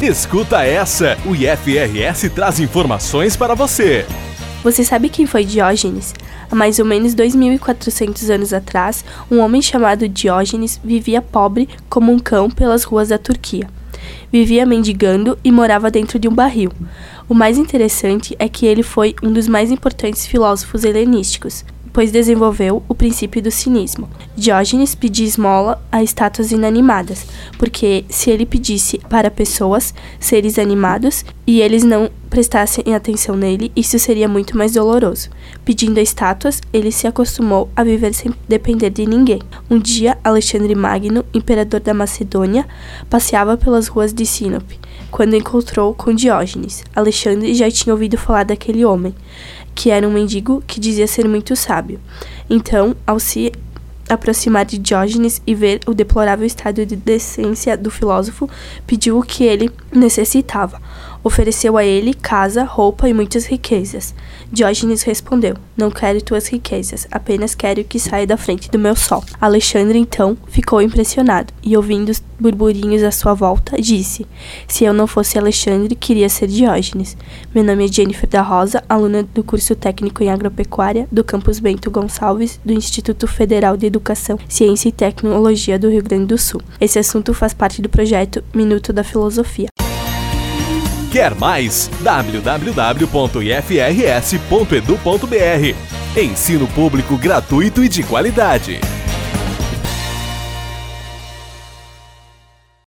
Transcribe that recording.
Escuta essa! O IFRS traz informações para você. Você sabe quem foi Diógenes? Há mais ou menos 2.400 anos atrás, um homem chamado Diógenes vivia pobre como um cão pelas ruas da Turquia. Vivia mendigando e morava dentro de um barril. O mais interessante é que ele foi um dos mais importantes filósofos helenísticos, pois desenvolveu o princípio do cinismo. Diógenes pedia esmola a estátuas inanimadas, porque se ele pedisse para pessoas, seres animados, e eles não prestassem atenção nele, isso seria muito mais doloroso. Pedindo a estátuas, ele se acostumou a viver sem depender de ninguém. Um dia, Alexandre Magno, imperador da Macedônia, passeava pelas ruas de Sinope, quando encontrou com Diógenes. Alexandre já tinha ouvido falar daquele homem, que era um mendigo que dizia ser muito sábio. Então, ao se aproximar de Diógenes e ver o deplorável estado de decência do filósofo, pediu o que ele necessitava. Ofereceu a ele casa, roupa e muitas riquezas. Diógenes respondeu: "Não quero tuas riquezas, apenas quero que saia da frente do meu sol." Alexandre, então, ficou impressionado e, ouvindo os burburinhos à sua volta, disse: "Se eu não fosse Alexandre, queria ser Diógenes. Meu nome é Jennifer da Rosa, aluna do curso técnico em agropecuária do campus Bento Gonçalves, do Instituto Federal de Educação, Ciência e Tecnologia do Rio Grande do Sul. Esse assunto faz parte do projeto Minuto da Filosofia." Quer mais? www.ifrs.edu.br. Ensino público gratuito e de qualidade.